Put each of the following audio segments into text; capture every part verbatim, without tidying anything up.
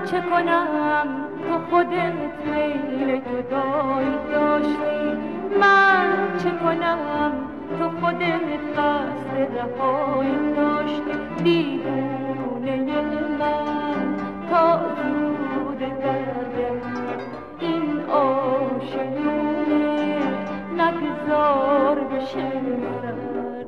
چه کنم تو خودت میل جدایی داشتی، من چه کنم تو خودت قصد رهایی داشتی. دیوانه من تا زود برگرد، این آشیونه نگذار بشه سر.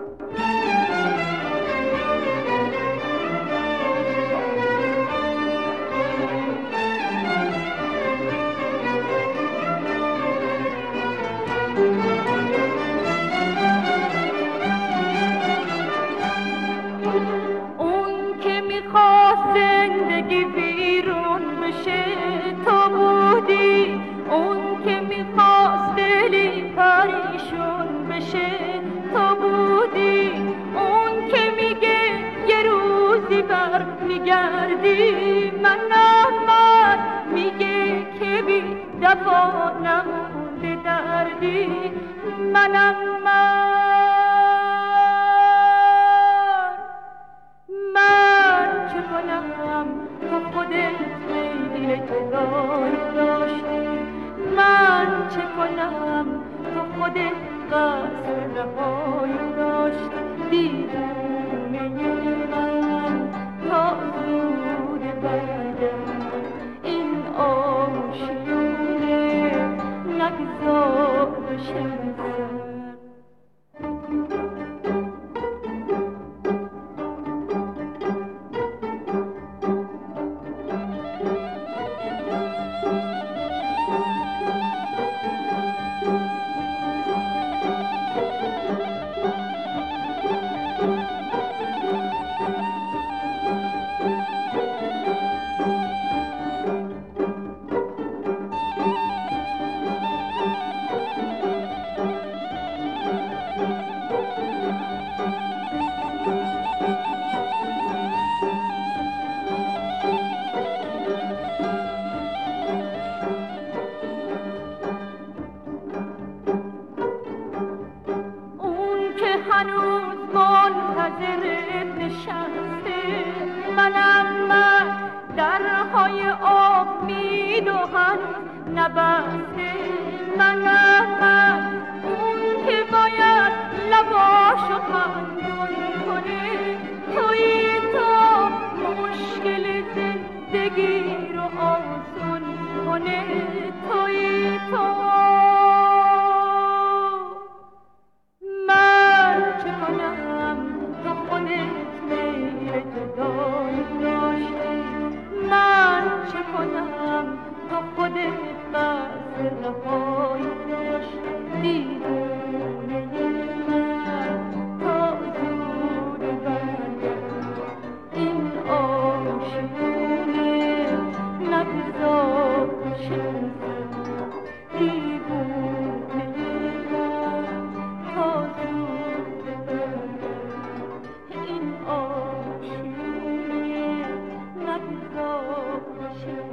اون که میخواست زندگی ویرون بشه تو بودی، اون که میخواست دلی پریشون بشه تو بودی، اون که میگه یه روزی بر میگردی من احمد، میگه که بی دفا نمونده دردی منم من. من چه کنم تو خودت میل جدایی داشتی، من چه کنم تو خودت قصد رهایی داشتی. دیوانه من تا زود برگرد، این آشیونه نگذار بشه سر. هنوز منتظر نشسته منم من، درهای امید و هنوز نبسته منم من. اون که باید لباشو خندون کنه توی تو، مشکل زندگی رو آسون کنه توی تو. من چه کنم تو خودت قصد رهایی داشتی، دیوانه من تا زود برگرد، این آشیونه نگذار بشه سر. دیوانه من تا زود برگرد، این آشیونه نگذار بشه